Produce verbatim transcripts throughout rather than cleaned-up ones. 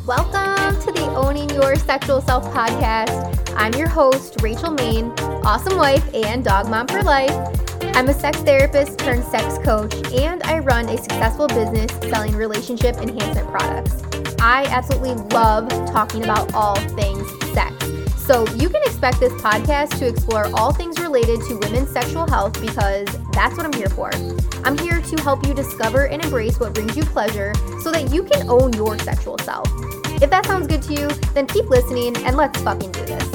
Welcome to the Owning Your Sexual Self podcast. I'm your host, Rachel Main, awesome wife and dog mom for life. I'm a sex therapist turned sex coach, and I run a successful business selling relationship enhancement products. I absolutely love talking about all things sex. So you can expect this podcast to explore all things related to women's sexual health because that's what I'm here for. I'm here to help you discover and embrace what brings you pleasure so that you can own your sexual self. If that sounds good to you, then keep listening and let's fucking do this.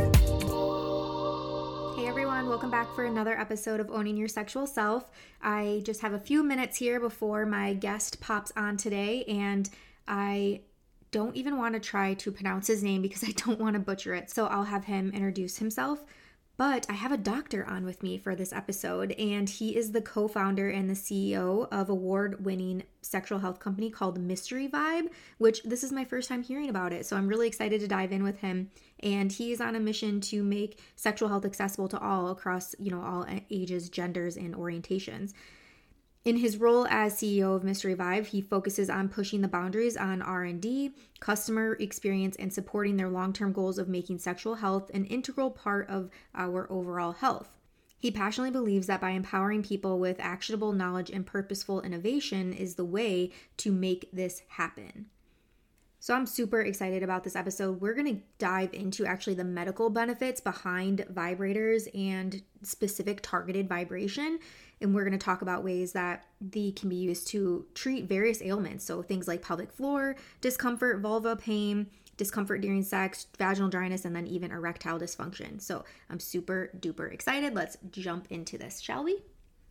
Hey everyone, welcome back for another episode of Owning Your Sexual Self. I just have a few minutes here before my guest pops on today, and I don't even want to try to pronounce his name because I don't want to butcher it. So I'll have him introduce himself. But I have a doctor on with me for this episode, and he is the co-founder and the C E O of award-winning sexual health company called Mystery Vibe, which this is my first time hearing about it. So I'm really excited to dive in with him. And he is on a mission to make sexual health accessible to all across, you know, all ages, genders, and orientations. In his role as C E O of Mystery Vibe, he focuses on pushing the boundaries on R and D, customer experience, and supporting their long-term goals of making sexual health an integral part of our overall health. He passionately believes that by empowering people with actionable knowledge and purposeful innovation is the way to make this happen. So I'm super excited about this episode. We're going to dive into actually the medical benefits behind vibrators and specific targeted vibration. And we're going to talk about ways that they can be used to treat various ailments. So things like pelvic floor discomfort, vulva pain, discomfort during sex, vaginal dryness, and then even erectile dysfunction. So I'm super duper excited. Let's jump into this, shall we?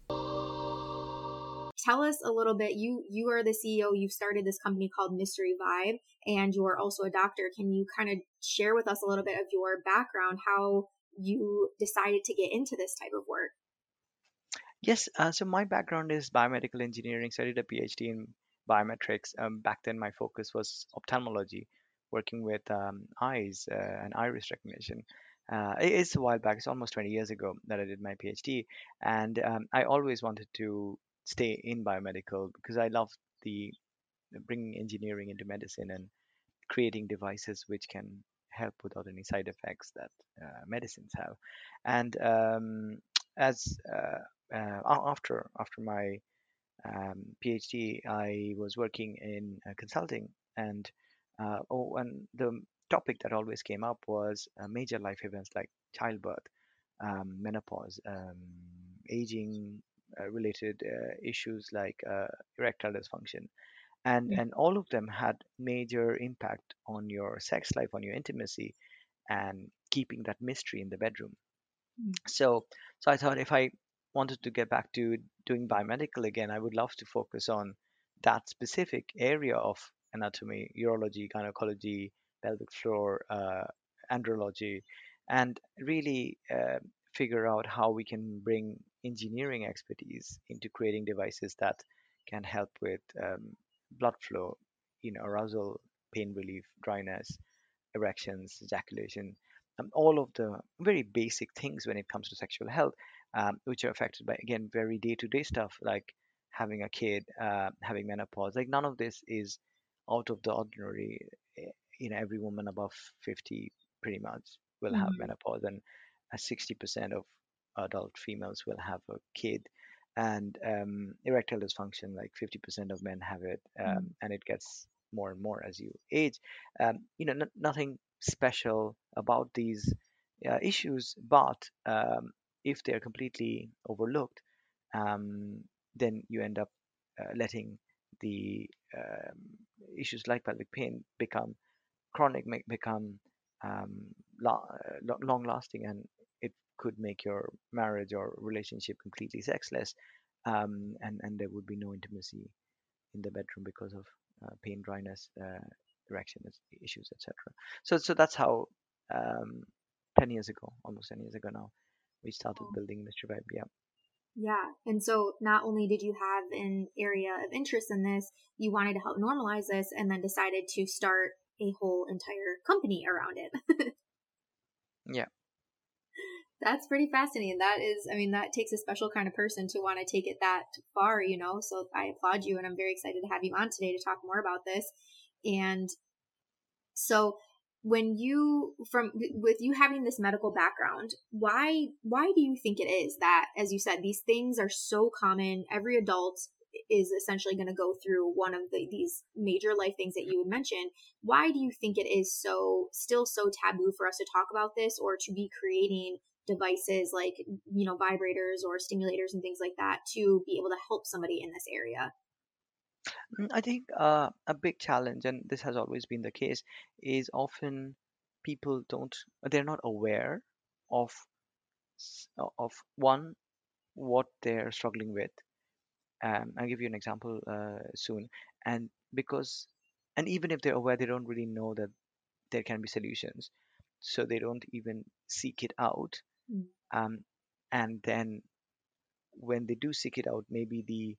Tell us a little bit. You you are the C E O. You've started this company called Mystery Vibe, and you are also a doctor. Can you kind of share with us a little bit of your background, how you decided to get into this type of work? Yes, uh, so my background is biomedical engineering. Studied a PhD in biometrics. Um, back then, my focus was ophthalmology, working with um, eyes uh, and iris recognition. Uh, it- it's a while back. It's almost twenty years ago that I did my PhD, and um, I always wanted to stay in biomedical because I love the bringing engineering into medicine and creating devices which can help without any side effects that uh, medicines have. And um, as uh, uh, a- after after my um, PhD, I was working in uh, consulting, and uh, oh, and the topic that always came up was uh, major life events like childbirth, um, menopause, um, aging. Uh, related uh, issues like uh, erectile dysfunction, and and all of them had major impact on your sex life, on your intimacy, and keeping that mystery in the bedroom. So so I thought if I wanted to get back to doing biomedical again, I would love to focus on that specific area of anatomy, urology, gynecology, pelvic floor, uh, andrology, and really uh, figure out how we can bring engineering expertise into creating devices that can help with um, blood flow, you know, arousal, pain relief, dryness, erections, ejaculation, um, all of the very basic things when it comes to sexual health, um, which are affected by, again, very day to day stuff like having a kid, uh, having menopause. Like, none of this is out of the ordinary. Eh, You know, every woman above fifty pretty much will have Mm-hmm. menopause, and uh, sixty percent of adult females will have a kid. And um, erectile dysfunction, like fifty percent of men have it, um, and it gets more and more as you age. Um, you know, n- nothing special about these uh, issues, but um, if they're completely overlooked, um, then you end up uh, letting the um, issues like pelvic pain become chronic, make, become um, lo- uh, lo- long lasting, and it could make your marriage or relationship completely sexless, um, and, and there would be no intimacy in the bedroom because of uh, pain, dryness, uh, erection is- issues, et cetera. So, so that's how um, ten years ago, almost ten years ago now, we started building Mystery Vibe. Yeah. Yeah. And so not only did you have an area of interest in this, you wanted to help normalize this and then decided to start a whole entire company around it. Yeah. That's pretty fascinating. That is, I mean, that takes a special kind of person to want to take it that far, you know? So I applaud you, and I'm very excited to have you on today to talk more about this. And So when you from with you having this medical background, why why do you think it is that, as you said, these things are so common? Every adult is essentially going to go through one of the, these major life things that you would mention. Why do you think it is so still so taboo for us to talk about this, or to be creating devices like, you know, vibrators or stimulators and things like that to be able to help somebody in this area? Mm, I think uh, a big challenge, and this has always been the case, is often people don't, they're not aware of s- o- of one, what they're struggling with. Um, I'll give you an example uh, soon. And because, and even if they're aware, they don't really know that there can be solutions, so they don't even seek it out. Mm. Um, and then when they do seek it out, maybe the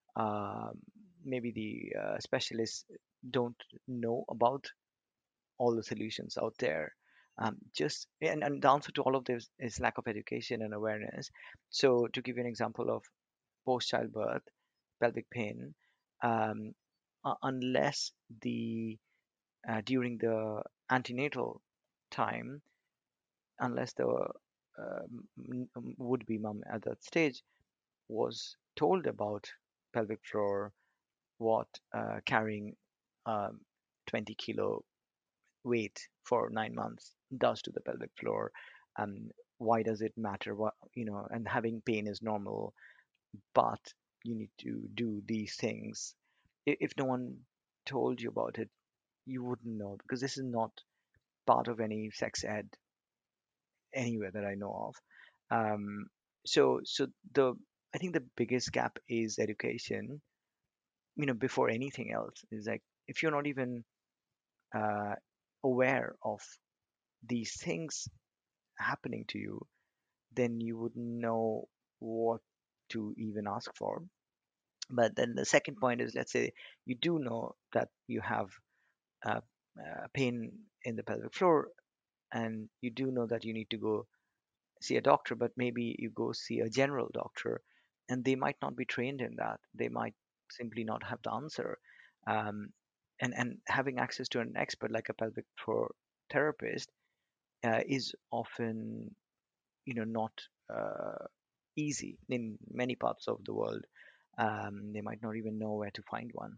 um, maybe the uh, specialists don't know about all the solutions out there. Um, just and, and the answer to all of this is lack of education and awareness. So to give you an example of post childbirth pelvic pain, um, uh, unless the uh, during the antenatal time, unless the uh, would be mom at that stage was told about pelvic floor, what uh, carrying um, twenty kilo weight for nine months does to the pelvic floor. Um, why does it matter? What, you know, and having pain is normal, but you need to do these things. If no one told you about it, you wouldn't know, because this is not part of any sex ed anywhere that I know of. Um, so, so the I think the biggest gap is education. You know, before anything else, is like if you're not even uh, aware of these things happening to you, then you would know what to even ask for. But then the second point is, let's say you do know that you have uh, uh, pain in the pelvic floor, and you do know that you need to go see a doctor, but maybe you go see a general doctor, and they might not be trained in that. They might simply not have the answer. Um, and, and having access to an expert like a pelvic floor therapist uh, is often, you know, not uh, easy in many parts of the world. Um, they might not even know where to find one.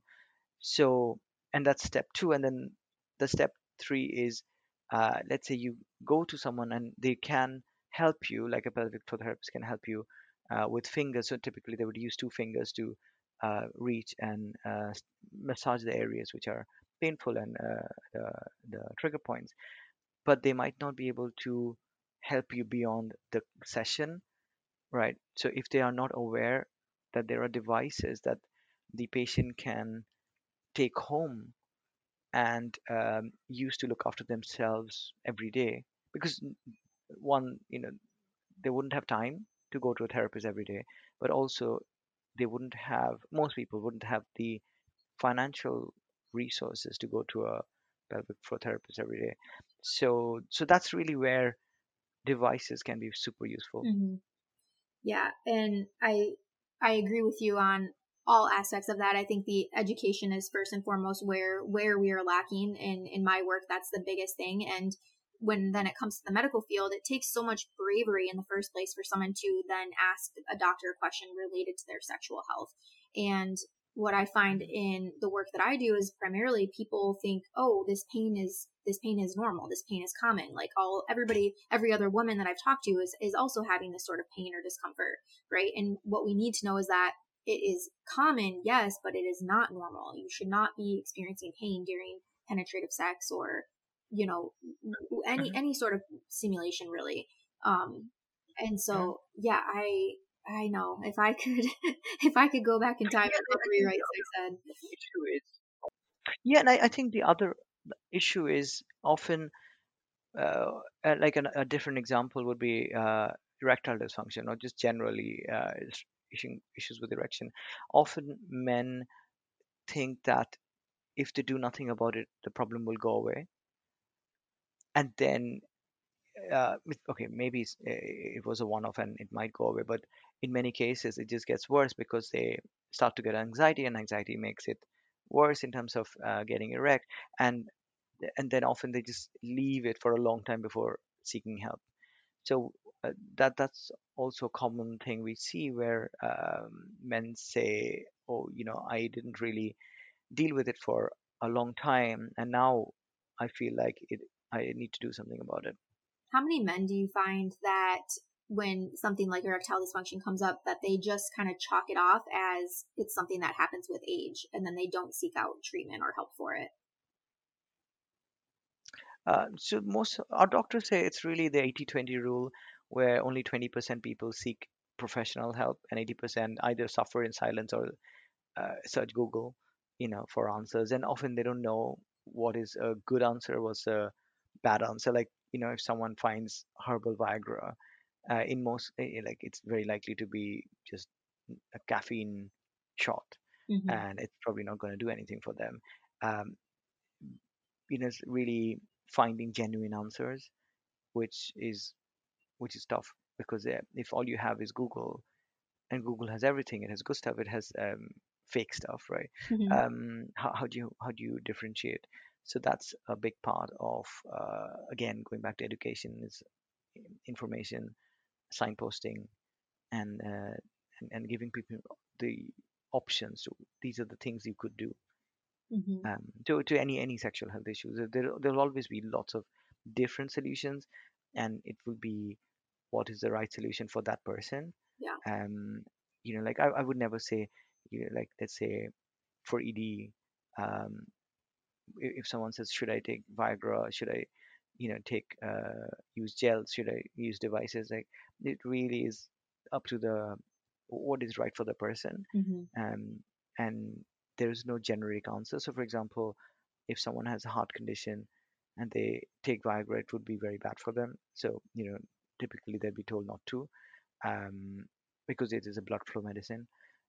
So, and that's step two. And then the step three is, uh, let's say you go to someone and they can help you, like a pelvic floor therapist can help you uh, with fingers. So typically they would use two fingers to uh, reach and uh, massage the areas which are painful and uh, the, the trigger points. But they might not be able to help you beyond the session, right? So if they are not aware that there are devices that the patient can take home and um, used to look after themselves every day, because one, you know, they wouldn't have time to go to a therapist every day, but also they wouldn't have, most people wouldn't have the financial resources to go to a pelvic floor therapist every day. So so that's really where devices can be super useful. Mm-hmm. Yeah, and I I agree with you on all aspects of that. I think the education is first and foremost where where we are lacking in in my work. That's the biggest thing. And when then it comes to the medical field, it takes so much bravery in the first place for someone to then ask a doctor a question related to their sexual health. And what I find in the work that I do is primarily people think, oh, this pain is this pain is normal. This pain is common. Like all everybody, every other woman that I've talked to is is also having this sort of pain or discomfort, right? And what we need to know is that it is common, yes, but it is not normal. You should not be experiencing pain during penetrative sex or, you know, any Hmm. any sort of stimulation really. Um, and Hmm. so yeah, I I know if I could if I could go back in time Yeah, and and I think rewrite the sex ed. other issue is, yeah, and I, I think the other issue is often uh, uh, like an, a different example would be uh, erectile dysfunction, or just generally uh, is- issue, issues with erection. Often men think that if they do nothing about it, the problem will go away. And then, uh, with- okay, maybe it's, uh, it was a one-off and it might go away, but in many cases, it just gets worse because they start to get anxiety, and anxiety makes it worse in terms of uh, getting erect. And and then often they just leave it for a long time before seeking help. So uh, that that's also a common thing we see where um, men say, "Oh, you know, I didn't really deal with it for a long time, and now I feel like it. I need to do something about it." How many men do you find that when something like erectile dysfunction comes up, that they just kind of chalk it off as it's something that happens with age, and then they don't seek out treatment or help for it? Uh, so most our doctors say it's really the eighty twenty rule, where only twenty percent people seek professional help and eighty percent either suffer in silence or uh, search Google, you know, for answers. And often they don't know what is a good answer, what's a bad answer. Like, you know, if someone finds herbal Viagra, uh, in most, eh, like, it's very likely to be just a caffeine shot, Mm-hmm. and it's probably not going to do anything for them. Um, you know, it's really finding genuine answers, which is which is tough because uh, if all you have is Google, and Google has everything. It has good stuff. It has um, fake stuff, right? Mm-hmm. Um, how, how do you how do you differentiate? So that's a big part of uh, again going back to education is information, signposting, and uh, and, and giving people the options. So these are the things you could do Mm-hmm. um, to to any any sexual health issues. There there'll always be lots of different solutions, and it will be what is the right solution for that person. Yeah. um you know, like I, I would never say, you know, like let's say for ed, um i- if someone says should I take Viagra, should I, you know, take uh use gels, should I use devices, like it really is up to the what is right for the person. Mm-hmm. um and there is no generic answer. So for example, if someone has a heart condition and they take Viagra, it would be very bad for them. So, you know, typically they'd be told not to, um, because it is a blood flow medicine.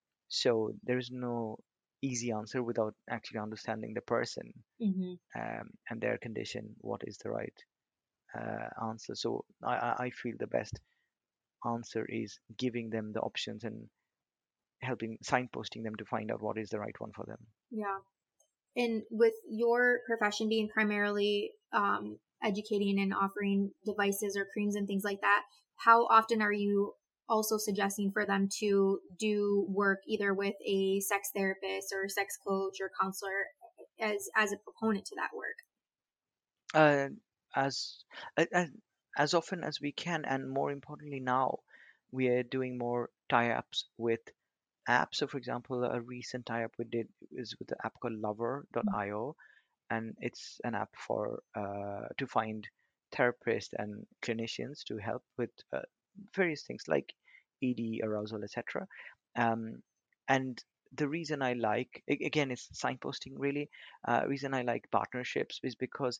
So there is no easy answer without actually understanding the person Mm-hmm. um, and their condition, what is the right uh, answer. So I, I I feel the best answer is giving them the options and helping signposting them to find out what is the right one for them. Yeah. And with your profession being primarily um, educating and offering devices or creams and things like that, how often are you also suggesting for them to do work either with a sex therapist or sex coach or counselor as as a proponent to that work? Uh, as, as as often as we can, and more importantly now, we are doing more tie-ups with apps. So, for example, a recent tie-up we did is with the app called Lover dot io, and it's an app for uh, to find therapists and clinicians to help with uh, various things like E D, arousal, et cetera. Um, and the reason I like, a- again, it's signposting really. Uh, reason I like partnerships is because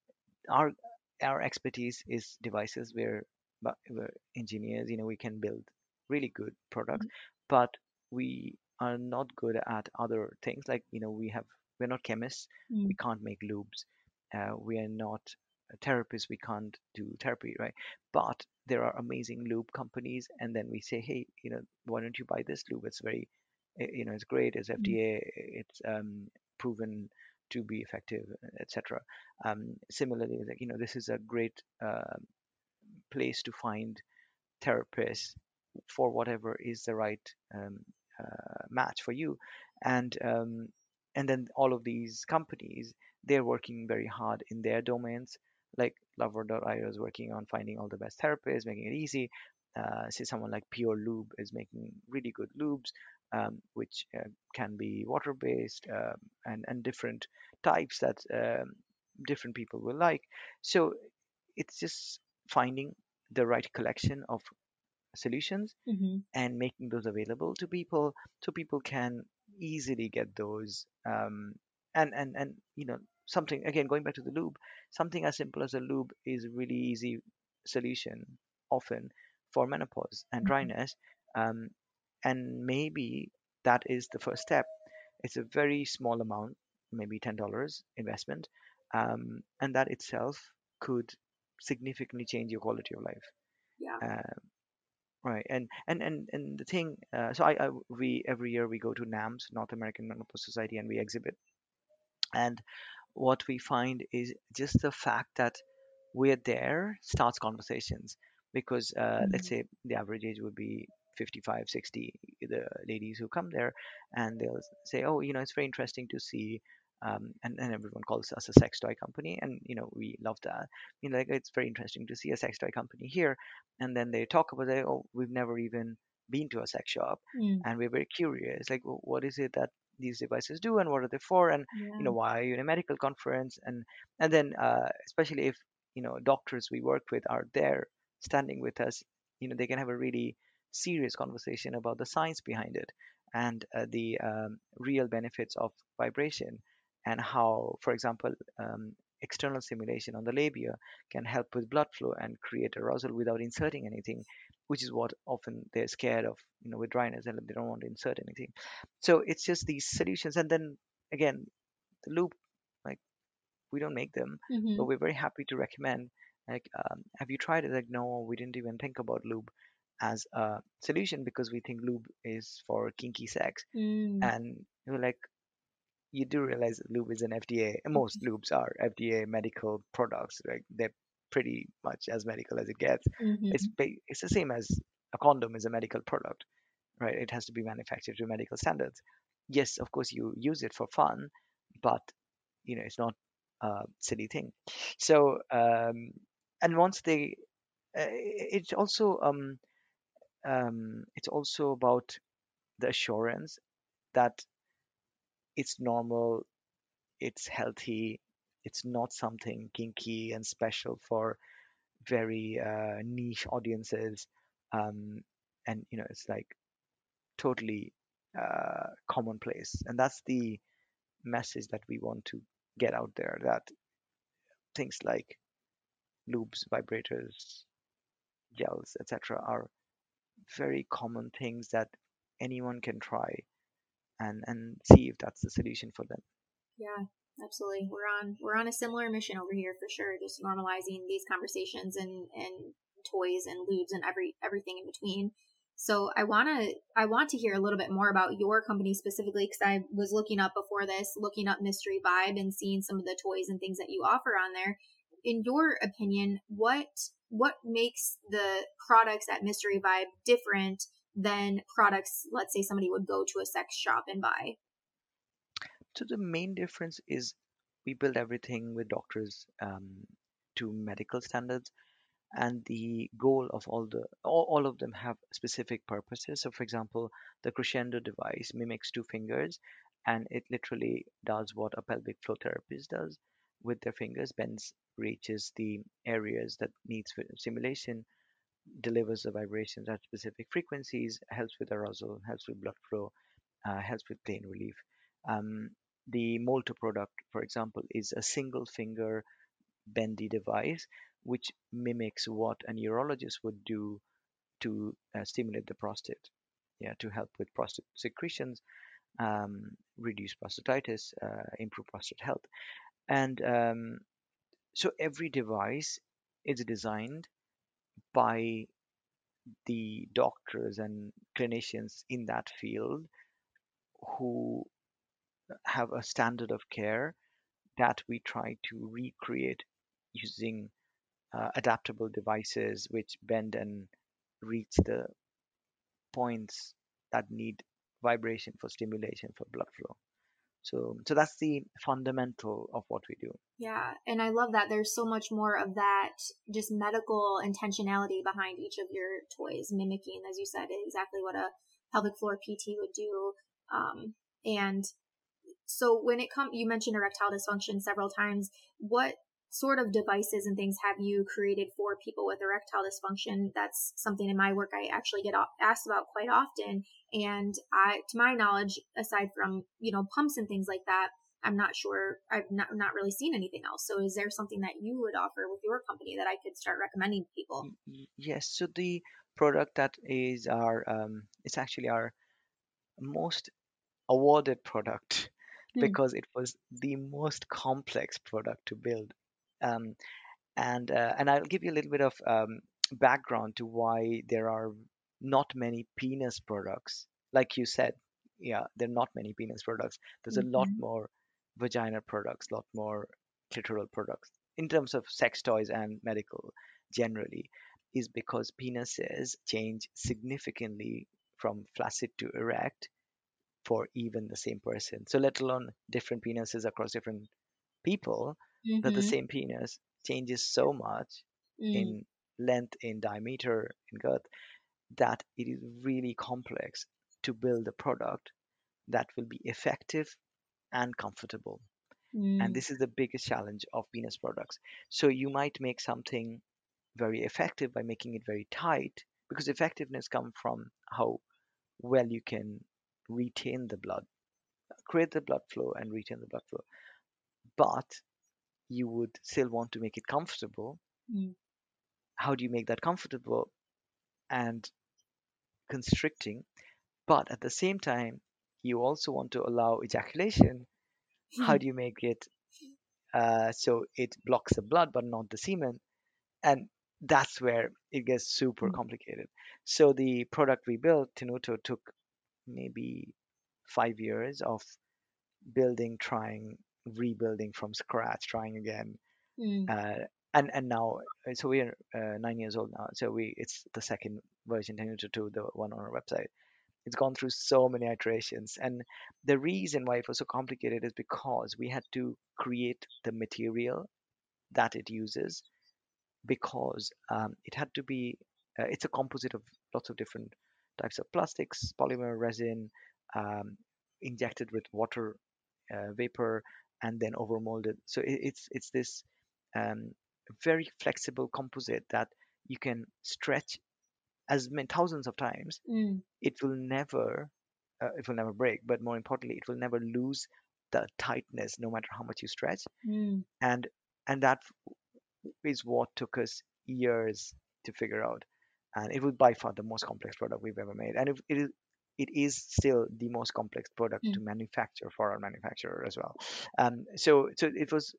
our our expertise is devices. We're, but we're engineers, you know, we can build really good products, but we are not good at other things. Like, you know, we have we're not chemists, Mm-hmm. we can't make lubes, uh, we are not therapists, we can't do therapy, right? But there are amazing lube companies, and then we say, hey, you know, why don't you buy this lube? It's very, eh, you know, it's great, it's Mm-hmm. F D A, it's um, proven to be effective, et cetera. Um, similarly, like, you know, this is a great uh, place to find therapists for whatever is the right um, uh, match for you. And um, and then all of these companies, they're working very hard in their domains. Like Lover dot io is working on finding all the best therapists, making it easy. Uh, say someone like Pure Lube is making really good lubes, um, which uh, can be water based, um, and and different types that um, different people will like. So it's just finding the right collection of solutions Mm-hmm. and making those available to people so people can easily get those, um, and and and you know, something, again, going back to the lube, something as simple as a lube is a really easy solution often for menopause and dryness, um, and maybe that is the first step. It's a very small amount, maybe ten dollars investment, um, and that itself could significantly change your quality of life. Yeah. Uh, Right, and and and and the thing, uh, so I, I we every year we go to NAMS, North American Menopause Society, and we exhibit. And what we find is just the fact that we're there starts conversations because uh, let's Mm. say the average age would be fifty-five, sixty, the ladies who come there, and they'll say, oh, you know, it's very interesting to see. Um, and, and everyone calls us a sex toy company, and you know we love that. You know, like it's very interesting to see a sex toy company here, and then they talk about it. Oh, we've never even been to a sex shop, Mm. and we're very curious. Like, "Wh- what is it that these devices do, and what are they for, and you Yeah. know, why are you in a medical conference?" And and then uh, especially if you know doctors we work with are there standing with us, you know they can have a really serious conversation about the science behind it and uh, the um, real benefits of vibration and how, for example, um, external stimulation on the labia can help with blood flow and create arousal without inserting anything, which is what often they're scared of, you know with dryness, and they don't want to insert anything. So it's just these solutions. And then again, the loop, like, we don't make them, but Mm-hmm. we're very happy to recommend. Like, um, have you tried it? Like, no, we didn't even think about lube as a solution because we think lube is for kinky sex. Mm. And we're like, you do realize that lube is an F D A. Most lubes are F D A medical products. Like, they're pretty much as medical as it gets. It's Mm-hmm. ba- it's the same as a condom is a medical product, right? It has to be manufactured to medical standards. Yes, of course, you use it for fun, but you know it's not a silly thing. So um, and once they, uh, it's also um, um, it's also about the assurance that it's normal, it's healthy, it's not something kinky and special for very uh, niche audiences, um, and you know it's like totally uh, commonplace, and that's the message that we want to get out there, that things like lubes, vibrators, gels, et cetera, are very common things that anyone can try and and see if that's the solution for them. Yeah, absolutely. We're on we're on a similar mission over here for sure. Just normalizing these conversations and and toys and lubes and every everything in between. So I wanna I want to hear a little bit more about your company specifically because I was looking up before this, looking up Mystery Vibe and seeing some of the toys and things that you offer on there. In your opinion, what what makes the products at Mystery Vibe different than products, let's say somebody would go to a sex shop and buy? So the main difference is we build everything with doctors um, to medical standards, and the goal of all the all, all of them have specific purposes. So for example, the Crescendo device mimics two fingers, and it literally does what a pelvic floor therapist does with their fingers, bends, reaches the areas that needs stimulation, delivers the vibrations at specific frequencies, helps with arousal, helps with blood flow, uh, helps with pain relief. Um, the Molto product, for example, is a single finger bendy device which mimics what a neurologist would do to uh, stimulate the prostate, yeah, to help with prostate secretions, um, reduce prostatitis, uh, improve prostate health. And um, so every device is designed by the doctors and clinicians in that field who have a standard of care that we try to recreate using uh, adaptable devices which bend and reach the points that need vibration for stimulation for blood flow. So, so that's the fundamental of what we do. Yeah, and I love that there's so much more of that just medical intentionality behind each of your toys, mimicking, as you said, exactly what a pelvic floor P T would do. Um, and so when it comes, you mentioned erectile dysfunction several times. What sort of devices and things have you created for people with erectile dysfunction? That's something in my work I actually get asked about quite often. And I, to my knowledge, aside from, you know, pumps and things like that, I'm not sure. I've not, not really seen anything else. So is there something that you would offer with your company that I could start recommending to people? Y- y- Yes, so the product that is our, um, it's actually our most awarded product Hmm. because it was the most complex product to build. Um, and uh, and I'll give you a little bit of um, background to why there are not many penis products. Like you said, yeah, there are not many penis products. There's a lot Mm-hmm. more. vagina products, a lot more clitoral products in terms of sex toys and medical generally, is because penises change significantly from flaccid to erect for even the same person. So let alone different penises across different people, that the Mm-hmm. same penis changes so much Mm. in length, in diameter, in girth, that it is really complex to build a product that will be effective and comfortable. And Mm. this is the biggest challenge of penis products. So you might make something very effective by making it very tight, because effectiveness comes from how well you can retain the blood, create the blood flow and retain the blood flow. But you would still want to make it comfortable. Mm. How do you make that comfortable and constricting? But at the same time, you also want to allow ejaculation. How do you make it uh, so it blocks the blood but not the semen? And that's where it gets super Mm. complicated. So the product we built, Tenuto, took maybe five years of building, trying, rebuilding from scratch, trying again, Mm. uh, and and now uh, so we're uh, nine years old now. So we it's the second version, Tenuto two, the one on our website. It's gone through so many iterations, and the reason why it was so complicated is because we had to create the material that it uses, because um, it had to be uh, it's a composite of lots of different types of plastics, polymer, resin, um, injected with water uh, vapor, and then overmolded. So it, it's it's this um, very flexible composite that you can stretch as many thousands of times. Mm. It will never uh, it will never break, but more importantly, it will never lose the tightness no matter how much you stretch. Mm. And and that is what took us years to figure out. And it was by far the most complex product we've ever made. And it, it is it is still the most complex product to Mm. manufacture for our manufacturer as well. Um, so so it was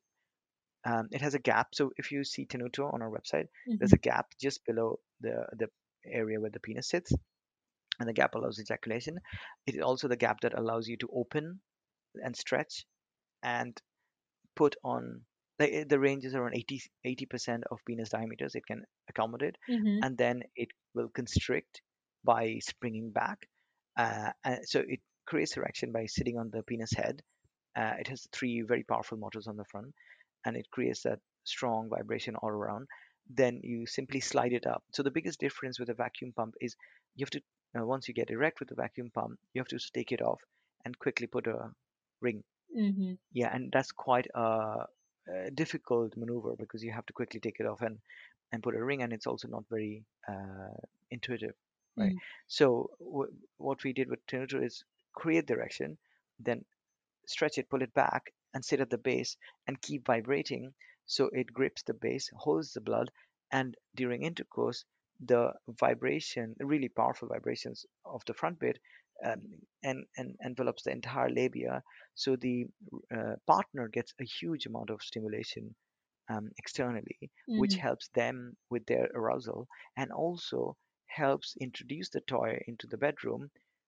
um, it has a gap. So if you see Tenuto on our website, there's Mm-hmm. a gap just below the the area where the penis sits, and the gap allows ejaculation. It is also the gap that allows you to open and stretch and put on, the, the range is around eighty, eighty percent of penis diameters it can accommodate, Mm-hmm. and then it will constrict by springing back. Uh, and so it creates erection by sitting on the penis head. Uh, it has three very powerful motors on the front, and it creates that strong vibration all around. Then you simply slide it up. So the biggest difference with a vacuum pump is you have to, uh, once you get erect with the vacuum pump, you have to take it off and quickly put a ring. Mm-hmm. Yeah, and that's quite a, a difficult maneuver, because you have to quickly take it off and and put a ring, and it's also not very uh, intuitive, right? Mm. So w- what we did with Tenuto is create direction, then stretch it, pull it back, and sit at the base and keep vibrating, so it grips the base, holds the blood, and during intercourse, the vibration, really powerful vibrations of the front bit, um, and, and envelops the entire labia. So the uh, partner gets a huge amount of stimulation um, externally, which Mm-hmm. helps them with their arousal, and also helps introduce the toy into the bedroom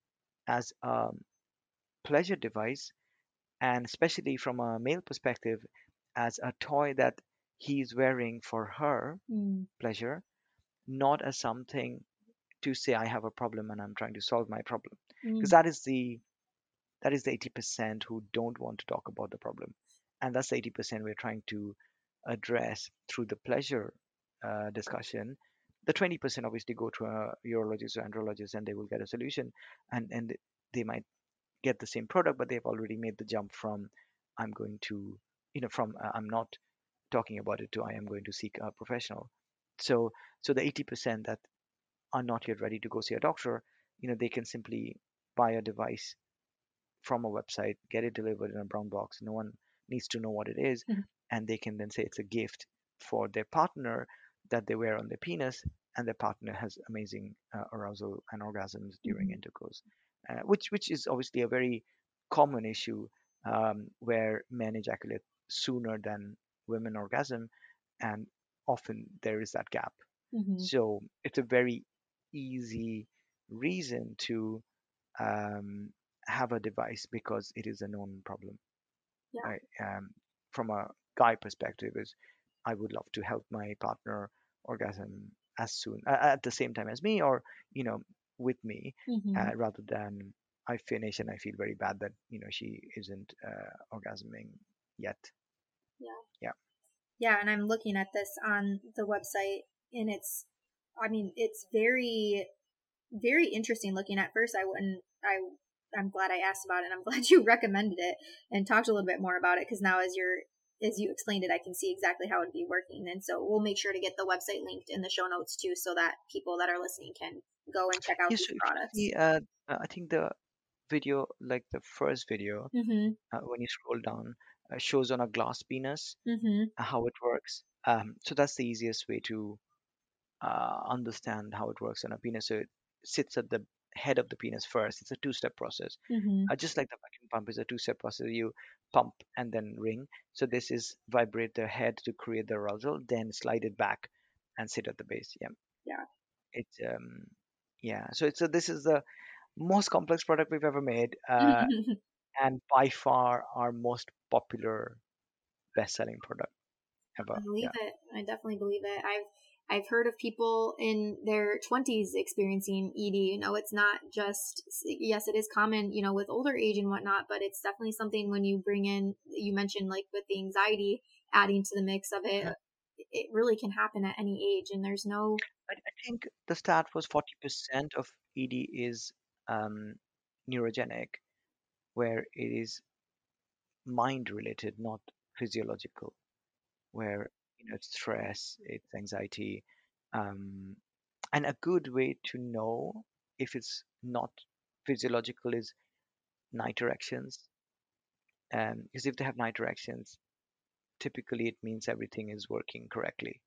as a pleasure device, and especially from a male perspective, as a toy that he's wearing for her Mm. pleasure, not as something to say I have a problem and I'm trying to solve my problem. Because Mm. that is the that is the eighty percent who don't want to talk about the problem, and that's the eighty percent we're trying to address through the pleasure uh, discussion. The twenty percent obviously go to a urologist or andrologist, and they will get a solution, and and they might get the same product, but they've already made the jump from I'm going to, you know, from uh, I'm not talking about it to I am going to seek a professional. So, so the eighty percent that are not yet ready to go see a doctor, you know, they can simply buy a device from a website, get it delivered in a brown box. No one needs to know what it is, and they can then say it's a gift for their partner that they wear on their penis, and their partner has amazing uh, arousal and orgasms during Mm-hmm. intercourse, uh, which which is obviously a very common issue, um, where men ejaculate sooner than women orgasm, and often there is that gap. Mm-hmm. So it's a very easy reason to um, have a device, because it is a known problem. Yeah. right? Um, from a guy perspective, is I would love to help my partner orgasm as soon uh, at the same time as me, or you know, with me, Hmm. uh, rather than I finish and I feel very bad that you know she isn't uh, orgasming yet. Yeah. Yeah. Yeah, and I'm looking at this on the website, and it's, I mean, it's very, very interesting looking. At first, I wouldn't, I, I'm glad I asked about it, and I'm glad you recommended it and talked a little bit more about it, because now as you're, as you explained it, I can see exactly how it'd be working. And so we'll make sure to get the website linked in the show notes too, so that people that are listening can go and check out Yeah. these So if you products. see, uh, uh, I think the video, like the first video, Mm-hmm. uh, when you scroll down, uh, shows on a glass penis Mm-hmm. uh, how it works. Um, so that's the easiest way to uh, understand how it works on a penis. So it sits at the head of the penis first. It's a two-step process. Mm-hmm. Uh, just like the vacuum pump is a two-step process. You pump and then ring. So this is vibrate the head to create the arousal, then slide it back and sit at the base. Yeah, Yeah. it's um, yeah. So it's a, this is the most complex product we've ever made, uh, and by far our most popular best-selling product I ever. believe Yeah. it. I definitely believe it. I've I've heard of people in their twenties experiencing E D. You know, it's not just, yes, it is common, you know, with older age and whatnot, but it's definitely something when you bring in, you mentioned like with the anxiety adding to the mix of it, Mm. it really can happen at any age. And there's no, I, I think the stat was forty percent of E D is um, neurogenic, where it is mind related, not physiological, where you know it's stress, it's anxiety, um, and a good way to know if it's not physiological is night erections. Um, because if they have night erections, typically it means everything is working correctly.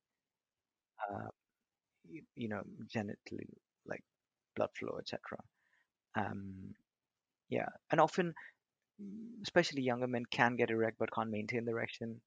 Uh, you, you know, genitally, like blood flow, et cetera. Um, yeah, and often, mm, especially younger men can get erect but can't maintain the erection.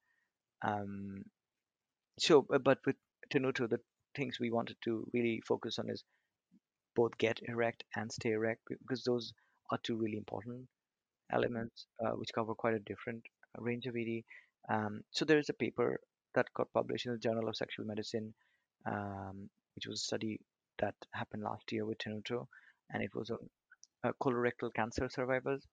Um, so, bu- but with Tenuto, the things we wanted to really focus on is both get erect and stay erect because those are two really important elements uh, which cover quite a different range of E D. Um, so there is a paper that got published in the Journal of Sexual Medicine, um, which was a study that happened last year with Tenuto, and it was on uh, colorectal cancer survivors.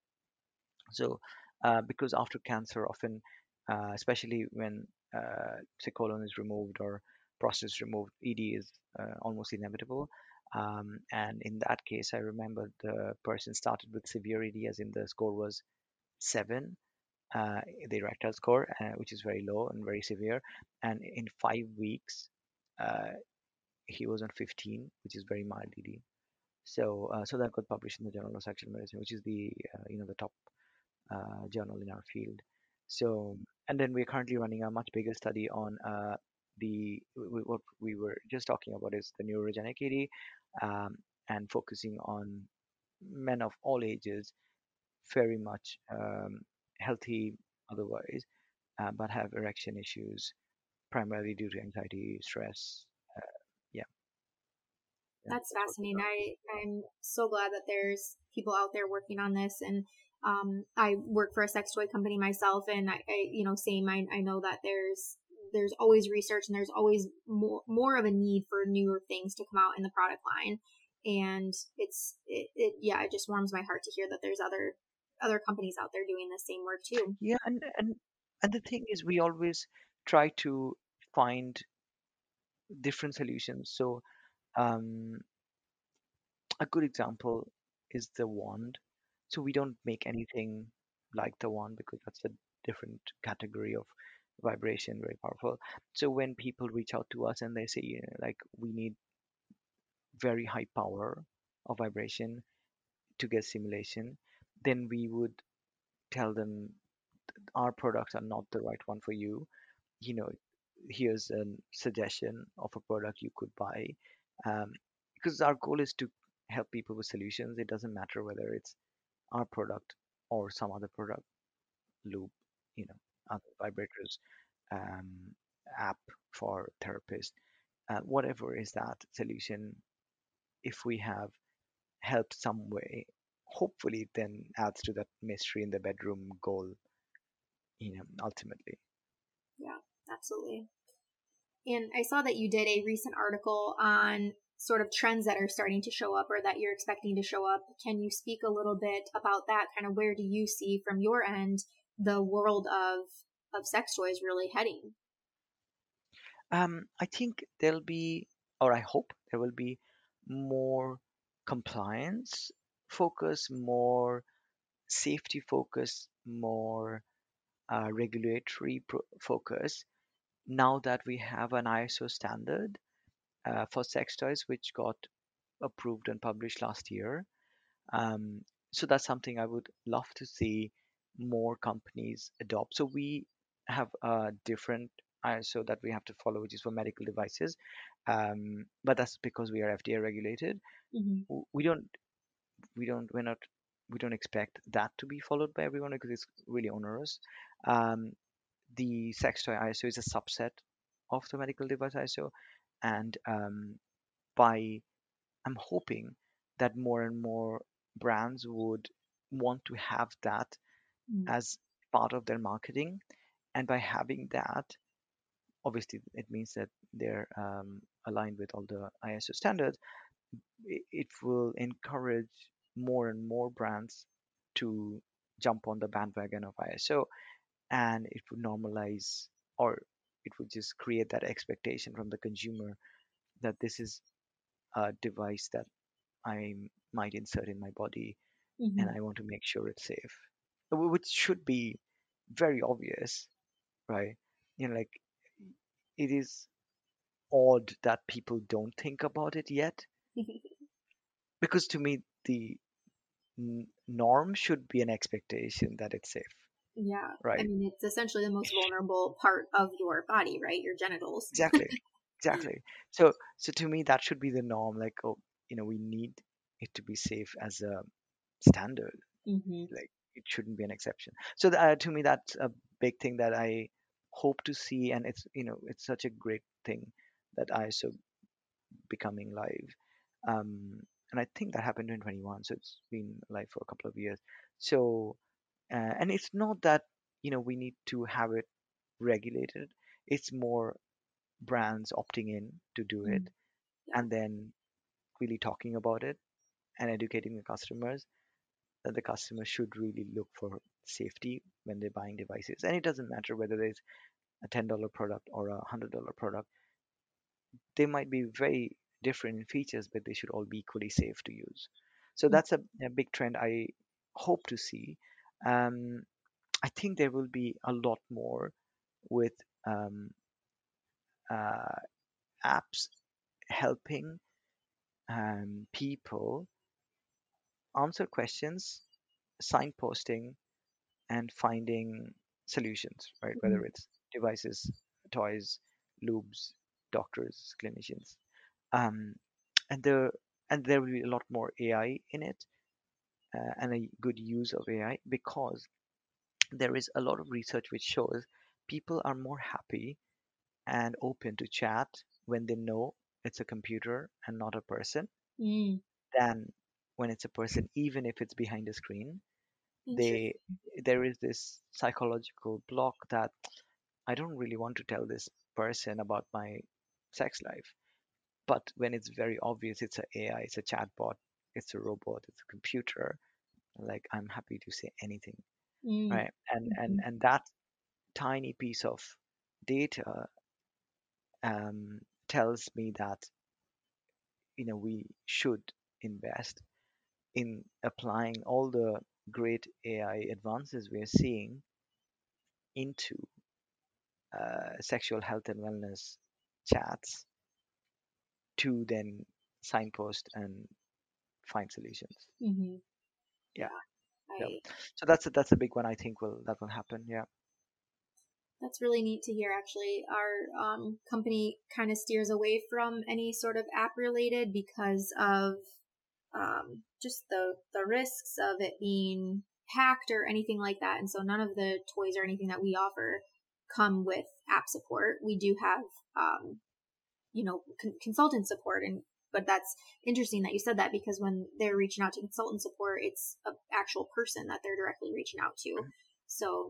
So, uh, because after cancer, often, uh, especially when uh, say colon is removed or prostate is removed, E D is uh, almost inevitable. Um, and in that case, I remember the person started with severe E D, as in the score was seven, uh, the erectile score, uh, which is very low and very severe. And in five weeks, uh, he was on fifteen, which is very mild E D. So, uh, so that got published in the Journal of Sexual Medicine, which is the uh, you know the top uh, journal in our field. So, and then we're currently running a much bigger study on uh, the w- w- what we were just talking about is the neurogenic A D, um, and focusing on men of all ages, very much um, healthy otherwise, uh, but have erection issues primarily due to anxiety, stress. Uh, yeah, yeah, that's that's what we're fascinating. talking. I, I'm so glad that there's people out there working on this. And um, I work for a sex toy company myself, and I, I you know, same. I, I know that there's there's always research, and there's always more more of a need for newer things to come out in the product line. And it's it, it yeah, it just warms my heart to hear that there's other other companies out there doing the same work too. Yeah, and and and the thing is, we always try to find different solutions. So um, a good example is the wand. So we don't make anything like the wand because that's a different category of vibration, very powerful. So when people reach out to us and they say, you know, like, we need very high power of vibration to get simulation, then we would tell them our products are not the right one for you. You know, here's a suggestion of a product you could buy. Um, because our goal is to help people with solutions. It doesn't matter whether it's our product or some other product, loop, you know, other vibrators, um, app for therapists, uh, whatever is that solution. If we have helped some way, hopefully it then adds to that mystery in the bedroom goal. you know, ultimately. Yeah, absolutely. And I saw that you did a recent article on sort of trends that are starting to show up or that you're expecting to show up. Can you speak a little bit about that? Kind of where do you see from your end the world of of sex toys really heading? Um, I think there'll be, or I hope there will be more compliance focus, more safety focus, more uh, regulatory pro- focus now that we have an I S O standard uh, for sex toys, which got approved and published last year. Um, so that's something I would love to see more companies adopt. So we have a different I S O that we have to follow, which is for medical devices. Um, but that's because we are F D A regulated. Mm-hmm. W- We don't, we don't, we're not, we don't expect that to be followed by everyone because it's really onerous. Um, the sex toy I S O is a subset of the medical device I S O, and um, by I'm hoping that more and more brands would want to have that as part of their marketing. And by having that, obviously, it means that they're um, aligned with all the I S O standards. It, it will encourage more and more brands to jump on the bandwagon of I S O, and it would normalize, or it would just create that expectation from the consumer that this is a device that I might insert in my body and Mm-hmm. I want to make sure it's safe, Wh- which should be very obvious, right? You know, like it is odd that people don't think about it yet, because to me, the n- norm should be an expectation that it's safe, Yeah. I right? mean, it's essentially the most vulnerable part of your body, right? Your genitals. Exactly, exactly. So, so to me, that should be the norm. Like, oh, you know, we need it to be safe as a standard. Mm-hmm. Like, it shouldn't be an exception. So, th- uh, to me, that's a big thing that I hope to see, and it's you know, it's such a great thing that I S O becoming live. Um, and I think that happened in twenty-one, so it's been live for a couple of years. So, uh, and it's not that you know we need to have it regulated. It's more brands opting in to do it, Mm. Yeah. and then really talking about it and educating the customers that the customer should really look for safety when they're buying devices. And it doesn't matter whether it's a ten dollars product or a one hundred dollars product. They might be very different in features, but they should all be equally safe to use. So that's a, a big trend I hope to see. Um, I think there will be a lot more with um, uh, apps helping um, people answer questions, signposting, and finding solutions, right? Mm-hmm. Whether it's devices, toys, lubes, doctors, clinicians, um, and the and there will be a lot more A I in it, uh, and a good use of A I, because there is a lot of research which shows people are more happy and open to chat when they know it's a computer and not a person Mm. than when it's a person, even if it's behind a screen. They Interesting. there is this psychological block that I don't really want to tell this person about my sex life. But when it's very obvious, it's a AI, it's a chatbot, it's a robot, it's a computer, like I'm happy to say anything, Mm. right? And and Mm-hmm. and that tiny piece of data um, tells me that you know we should invest in applying all the great A I advances we are seeing into uh, sexual health and wellness chats to then signpost and find solutions. Mm-hmm. Yeah, Yeah. yeah. I So that's a, that's a big one. I think will that will happen. Yeah. That's really neat to hear, actually. Our um, company kind of steers away from any sort of app related because of um, just the, the risks of it being hacked or anything like that. And so none of the toys or anything that we offer come with app support. We do have, um, you know, con- consultant support. And but that's interesting that you said that, because when they're reaching out to consultant support, it's an actual person that they're directly reaching out to. So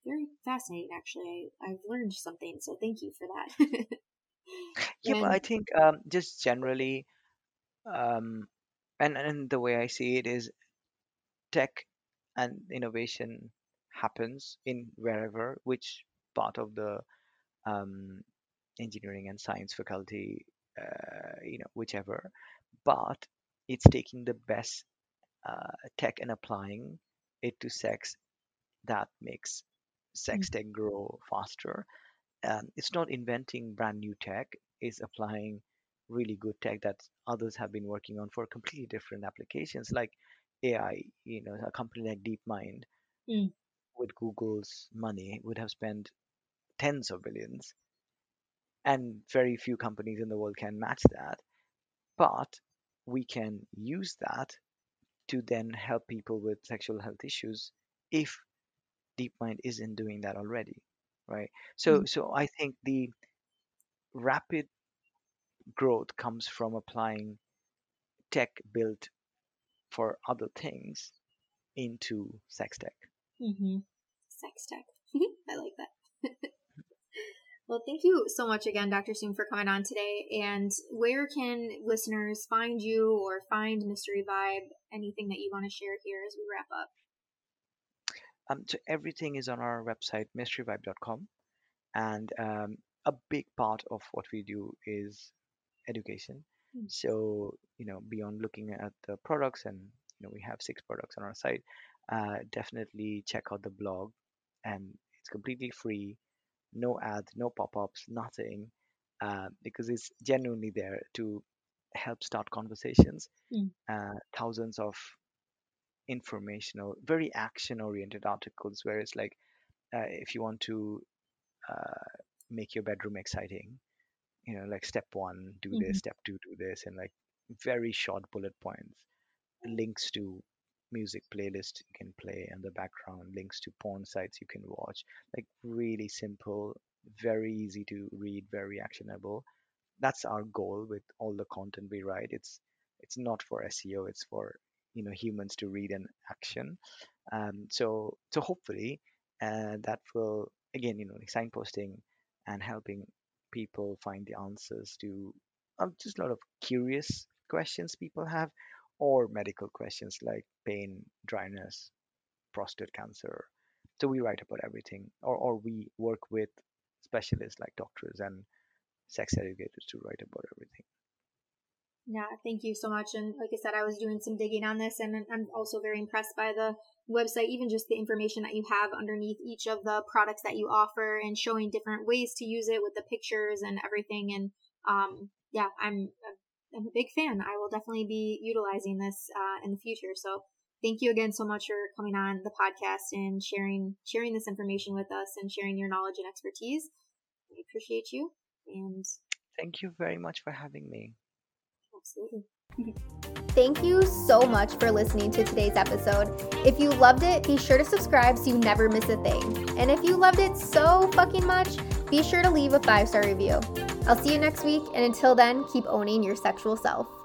very fascinating, actually. I, I've learned something, so thank you for that. Yeah, but I And think um, just generally, um, and and the way I see it is tech and innovation happens in wherever, which part of the um, engineering and science faculty, uh, you know, whichever. But it's taking the best uh, tech and applying it to sex that makes mm, sex tech grow faster. Um, it's not inventing brand new tech, it's applying really good tech that others have been working on for completely different applications, like A I. You know, a company like DeepMind mm, with Google's money would have spent tens of billions, and very few companies in the world can match that. But we can use that to then help people with sexual health issues if DeepMind isn't doing that already, right? So, mm, so I think the rapid growth comes from applying tech built for other things into sex tech. mm-hmm. Sex tech. I like that. Well, thank you so much again, Doctor Soon, for coming on today. And where can listeners find you or find Mystery Vibe? Anything that you want to share here as we wrap up? Um, so everything is on our website, mystery vibe dot com, and um, a big part of what we do is education. Mm, So, you know, beyond looking at the products, and you know, we have six products on our site, uh, definitely check out the blog, and it's completely free, no ads, no pop-ups, nothing, uh, because it's genuinely there to help start conversations. mm, Uh, thousands of informational, very action-oriented articles where it's like, uh, if you want to uh, make your bedroom exciting, you know, like step one, do this, mm-hmm. step two, do this, and like very short bullet points, links to music playlists you can play in the background, links to porn sites you can watch, like really simple, very easy to read, very actionable. That's our goal with all the content we write. It's it's not for S E O, it's for, you know, humans to read and action. Um, so so hopefully uh, that will, again, you know, like signposting and helping people find the answers to um, just a lot of curious questions people have, or medical questions like pain, dryness, prostate cancer. So we write about everything, or or we work with specialists like doctors and sex educators to write about everything. Yeah, thank you so much. And like I said, I was doing some digging on this, and I'm also very impressed by the website, even just the information that you have underneath each of the products that you offer and showing different ways to use it with the pictures and everything. And um, yeah, I'm, I'm a big fan. I will definitely be utilizing this uh, in the future. So thank you again so much for coming on the podcast and sharing sharing this information with us and sharing your knowledge and expertise. I appreciate you. And Thank you very much for having me. absolutely. Thank you so much for listening to today's episode. If you loved it, be sure to subscribe so you never miss a thing. And if you loved it so fucking much, be sure to leave a five-star review. I'll see you next week, and until then, keep owning your sexual self.